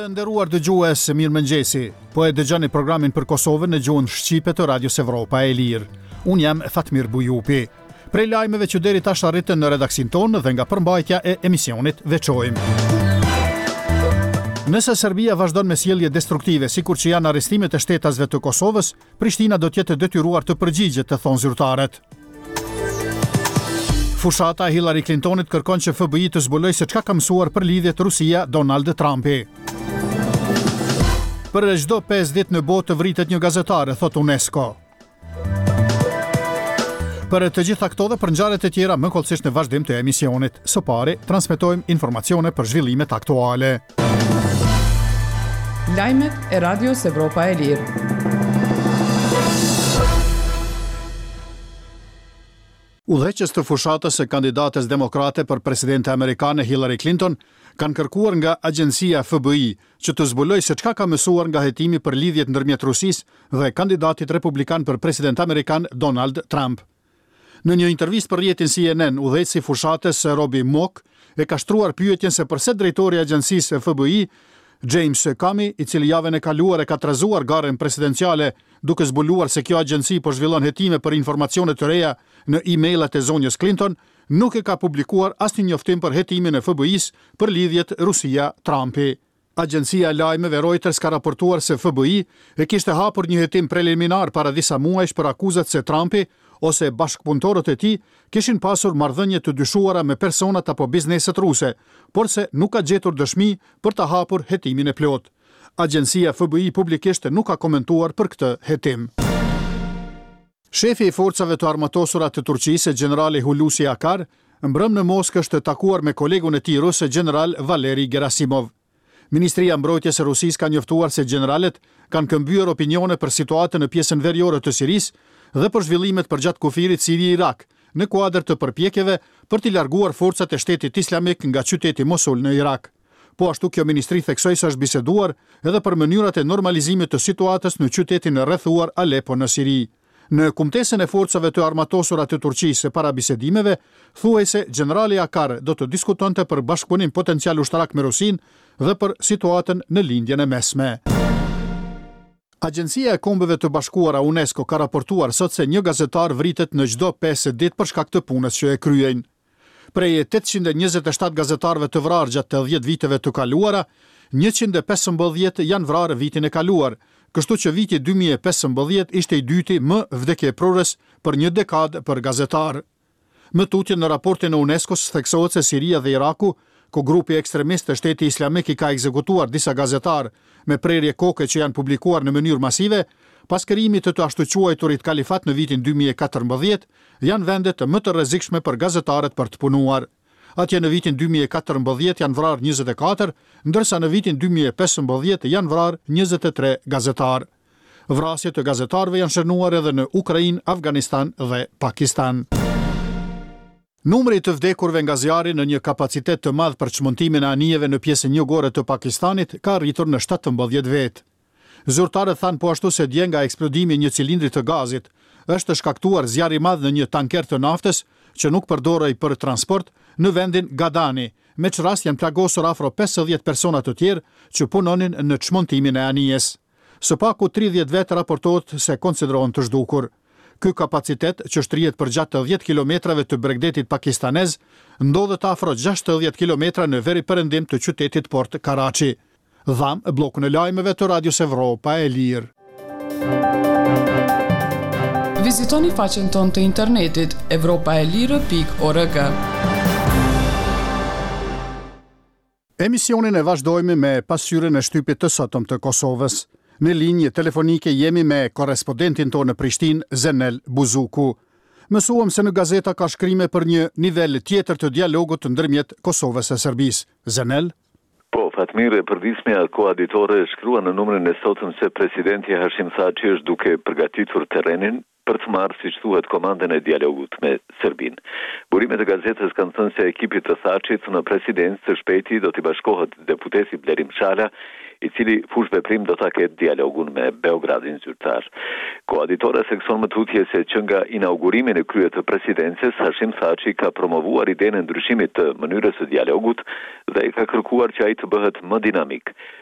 Të nderuar dëgjues, mirëmëngjesi. Po e dëgjoni programin për Kosovën në gjuhën shqipe të Radios Evropa e Lirë. Unë jam Fatmir Bujupi. Prej lajmeve që deri tash arritën në redaksin tonë dhe nga përmbajtja e emisionit veçojmë. Nëse Serbia vazhdon me sjellje destruktive, sikur që janë arrestimet e shtetasve të Kosovës, Prishtina do të jetë detyruar të përgjigjet, të thonë zyrtarët. Fushata e Hillary Clintonit kërkon që FBI të zbulojë se çka ka mësuar për lidhjet Rusia-Donald Trumpi. Për çdo 5 ditë në botë vritet një gazetare, thot UNESCO. Për të gjitha këto dhe për ngjarjet e tjera më kollësisht në vazhdim të emisionit. Së pari, transmetojmë informacione për zhvillimet aktuale. Lajmet e Radios Evropa e Lirë. Udhëheqës të fushatës e kandidates demokrate për presidente amerikane Hillary Clinton kanë kërkuar nga agjencia FBI që të zbulojë se çka ka mësuar nga hetimi për lidhjet ndërmjet Rusisë dhe kandidatit republikan për president amerikan Donald Trump. Në një intervistë për rrjetin CNN, udhëheqësi i fushatës Robbie Mock e ka shtruar pyetjen se përse drejtori i agjencisë FBI James Comey, i cili javën e kaluar e ka trazuar garën presidenciale duke zbuluar se kjo agjenci po zhvillon hetime për informacione të reja në e-mailat e zonjës Clinton, nuk e ka publikuar asnjë njoftim për hetimin e FBI-s për lidhjet Rusia-Trumpi. Agjencia e lajmeve Reuters ka raportuar se FBI e kishte hapur një hetim preliminar para disa muajsh për akuzat se Trumpi ose bashkëpunëtorët e tij kishin pasur marrëdhënie të dyshuara me personat apo bizneset ruse, por se nuk ka gjetur dëshmi për të hapur hetimin e plot. Agjencia FBI publikisht nuk ka komentuar për këtë hetim. Shefi i forcave të armatosura të Turqisë, generali Hulusi Akar, mbrëm në Moskë është takuar me kolegun e tij rus, general Valeri Gerasimov. Ministria e Mbrojtjes së Rusisë ka njoftuar se generalet kanë këmbyer opinione për situatën në pjesën veriore të Sirisë dhe për zhvillimet përgjatë kufirit Siri-Irak, në kuadër të përpjekjeve për t'i larguar forcat e Shtetit Islamik nga qyteti Mosul në Irak. Po ashtu kjo ministri theksoi se është biseduar edhe për mënyrat e normalizimit të situatës në qytetin e rrethuar Alepo në Siri. Në kumtesën e forcave të armatosura të Turqisë para bisedimeve, thuaj se generali Akar do të diskutonte për bashkëpunim potencial ushtarak me Rusinë dhe për situatën në lindjen e mesme. Agjencia e Kombeve të Bashkuara UNESCO ka raportuar sot se një gazetar vritet në çdo 5 ditë për shkak të punës që e kryejnë. Prej 827 gazetarëve të vrarë gjatë të 10 viteve të kaluara, 115 janë vrarë vitin e kaluar, kështu që viti 2015 ishte i dyti më vdekjeprorës për një dekadë për gazetar. Më tutje në raportin e UNESCO theksohet se Siria dhe Iraku, ku grupi ekstremist të Shteti Islamik i ka ekzekutuar disa gazetar me prerje koke që janë publikuar në mënyrë masive, pas krijimit të ashtu quajturit kalifat në vitin 2014, janë vendet më të rrezikshme për gazetarët për të punuar. Atje në vitin 2014 janë vrarë 24, ndërsa në vitin 2015 janë vrarë 23 gazetar. Vrasjet e gazetarëve janë shënuar edhe në Ukrainë, Afganistan dhe Pakistan. Numri të vdekurve nga zjarri në një kapacitet të madh për çmontimin e anijeve në pjesën jugore të Pakistanit ka arritur në 17 vetë. Zyrtarët thanë po ashtu se dje nga eksplodimi i një cilindri të gazit është shkaktuar zjarri i madh në një tanker të naftës që nuk përdorej për transport në vendin Gadani, me që rast janë plagosur afro 50 persona të tjerë që punonin në çmontimin e anijes. Së paku 30 vetë raportohet se konsiderohen të zhdukur. Ky kapacitet që shtrihet përgjatë 10 kilometrave të Bregdetit pakistanez ndodhet afro 60 kilometra në veri perëndim të qytetit Port Karachi. Dham blokun e lajmeve të Radios Evropa e Lirë. Vizitoni faqen tonë të internetit evropaelire.org. Emisionin e vazhdojmë me pasqyrën e shtypit të sotëm të Kosovës. Në linjë telefonike jemi me korrespondentin tonë në Prishtinë, Zenel Buzuku. Mësuam se në gazeta ka shkrime për një nivel tjetër të dialogut ndërmjet Kosovës e Serbisë. Zenel? Po, Fatmir, e përdismja koaditore shkrua në numrin e sotëm se presidenti Hashim Thaçi është duke përgatitur terrenin për të marrë, siç thuhet, komandën e dialogut me Serbinë. Burimet e gazetës kanë thënë se ekipi të Thaçit në presidencë së shpejti do t'i bashkohet deputeti Blerim Shala, i cili fush veprim do ta ketë dialogun me Beogradin zyrtar. Koaditora sekson më tutje se që nga inaugurimin e kryet të presidences, Hashim Thaçi ka promovuar idenë e ndryshimit të mënyrës së dialogut dhe i ka kërkuar që ai të bëhet më dinamik.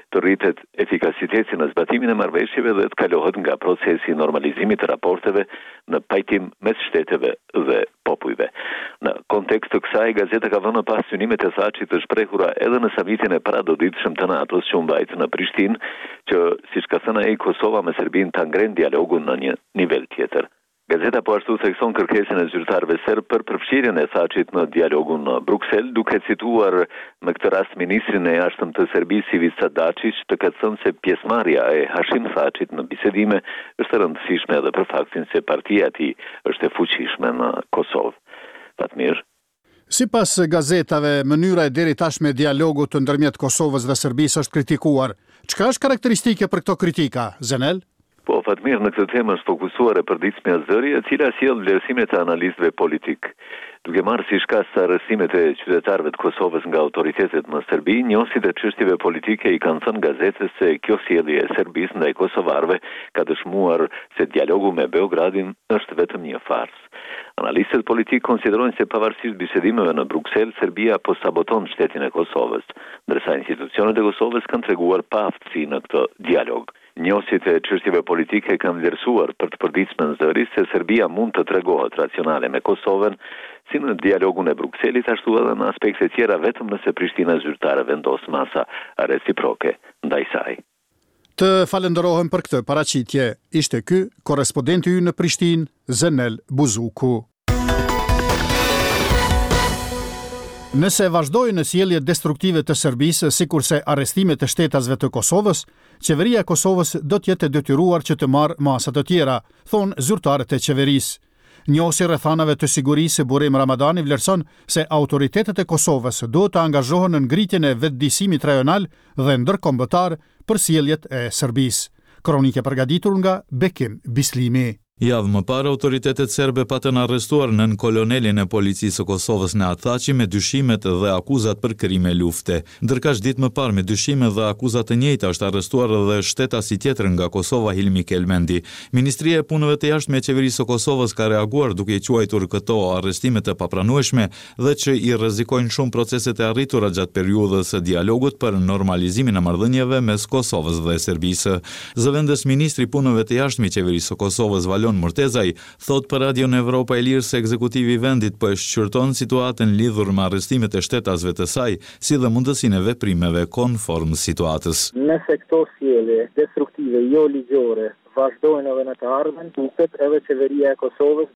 të rritet efikasiteti në zbatimin e marrëveshjeve dhe të kalohet nga procesi i normalizimit të raporteve në pajtim mes shteteve dhe popujve. Në kontekst të kësaj, gazeta ka vënë pas synimet e Thaçit të shprehura edhe në samitin e paradoditshëm të NATO-s që u mbajt në Prishtinë, që siç ka thënë ai, Kosova me Serbinë ta ngrenë dialogun në një nivel tjetër. Gazeta po ashtu thekson kërkesën e zyrtarëve serb për përfshirjen e Thaçit në dialogun në Bruksel, duke cituar në këtë rast ministrin e jashtëm të Serbisë Ivica Dačić, të ka thënë se pjesëmarrja e Hashim Thaçit në bisedime është e rëndësishme edhe për faktin se partia e tij është e fuqishme në Kosovë. Fatmir. Sipas gazetave, mënyra e deri tashme e dialogut ndërmjet Kosovës dhe Serbisë është kritikuar. Çka është karakteristike për këto kritika, Zenel? Po, Fatmir, në këtë temë është fokusuar e përditshmja zëri, e cila sjell vlerësimet e analistëve politik. Duke marrë si shkas të arrestimet e qytetarëve të Kosovës nga autoritetet në Serbi, njohësit e çështjeve politike i kanë thënë gazetës se kjo sjellje e Serbisë ndaj kosovarëve ka dëshmuar se dialogu me Beogradin është vetëm një farsë. Analistët politik konsiderojnë se pavarësisht bisedimeve në Bruksel, Serbia po saboton shtetin e Kosovës, ndërsa institucionet e Kosovës kanë treguar pa aftësi në këtë dialog. Njohësit e çështjeve politike kanë vlerësuar për të përditshmën zëri se Serbia mund të tregohet racionale me Kosovën, si në dialogun e Brukselit, ashtu edhe në aspekte tjera vetëm nëse Prishtina zyrtare vendos masa reciproke ndaj saj. Të falenderohem për këtë paraqitje. Ishte ky korrespondenti ynë në Prishtinë, Zenel Buzuku. Nëse vazhdojnë sjelljet destruktive të Serbisë, sikurse arrestimet e shtetasve të Kosovës, qeveria e Kosovës do të jetë e detyruar që të marrë masa të tjera, thonë zyrtarët e qeverisë. Njohësi rrethanave të sigurisë Burim Ramadani vlerëson se autoritetet e Kosovës do të angazhohen në ngritjen e vetëdijësimit rajonal dhe ndërkombëtar për sjelljet e Serbisë. Kronike përgatitur nga Bekim Bislimi. Javë më parë, autoritetet serbe patën arrestuar nën kolonelin e policisë së Kosovës në Thaçi me dyshimet dhe akuzat për krime lufte. Ndërkaq ditë më parë me dyshime dhe akuzat të njëjta është arrestuar edhe shtetasi tjetër nga Kosova, Hilmi Kelmendi. Ministria e Punëve të Jashtme e Qeverisë së Kosovës ka reaguar duke i quajtur këto arrestime të papranueshme dhe që i rrezikojnë shumë proceset e arritura gjatë periudhës së dialogut për normalizimin e marrëdhënieve mes Kosovës dhe Serbisë. Zëvendës ministri i Punëve të Jashtme i Qeverisë së Kosovës Murtezaj thot për Radion Evropa e Lirë se ekzekutivi i vendit po e shqyrton situatën lidhur me arrestimet e shtetasve të saj, si dhe mundësinë e veprimeve konform situatës. Nëse këto sjellje destruktive jo ligjore vazhdojnë edhe në të ardhmen, duket edhe qeveria e Kosovës